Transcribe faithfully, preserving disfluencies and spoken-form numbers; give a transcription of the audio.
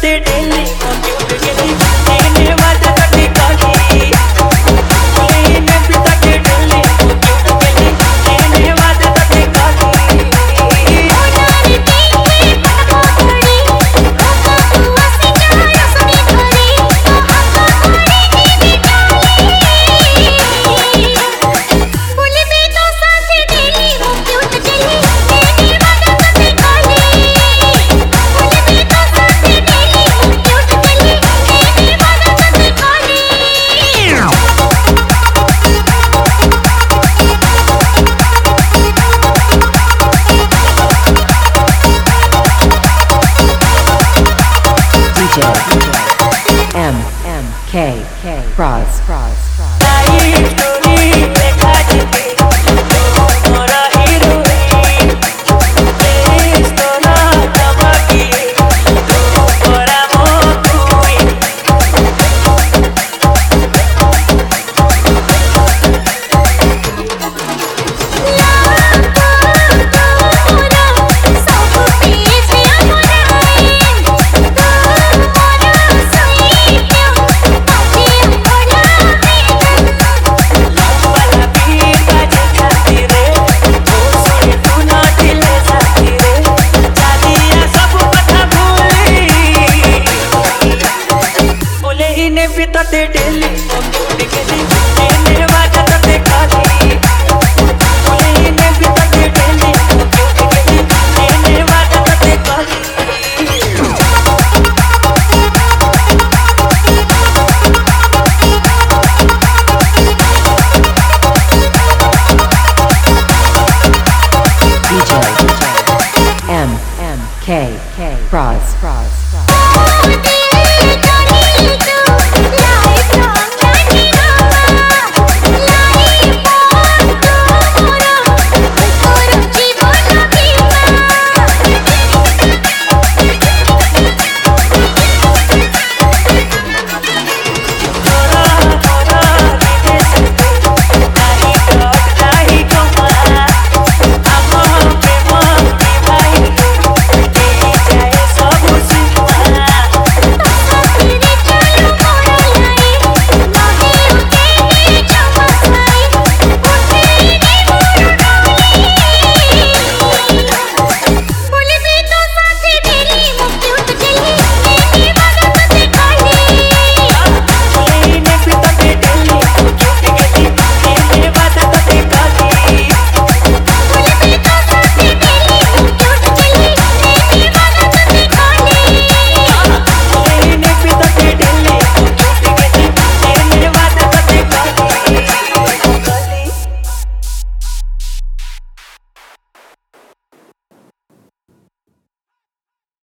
ते daily computer गेली एने वाजा कटी काली एने पिता के डेली कंप्यूटर गेली एने वाजा कटी काली ओनारे पीके पटको घड़ी ओका हुआ से चारा सुनी धरी तो आका घड़ी की बिटाली बोले बे तो साथे डेली कंप्यूटर गेली एने वाजा कटी काली बोले बे तो साथे डेली कंप्यूटर गेली एने वाजा कटी काली D J M M K K Cross Cross Cross life story देखा जिके मोरा हीरोइन देश तोरा तबाकी तू बड़ा मोकुई वाला भी बाजे खाती रे ओ सोए तू ना दिले साथी रे चालिया सब कथा भूली बोले इने पिता ते डेली कंप्यूटर गेली एने वाजा ते खाली बोले इने पिता ते डेली कंप्यूटर गेली एने वाजा ते खाली D J M M K K Cross Cross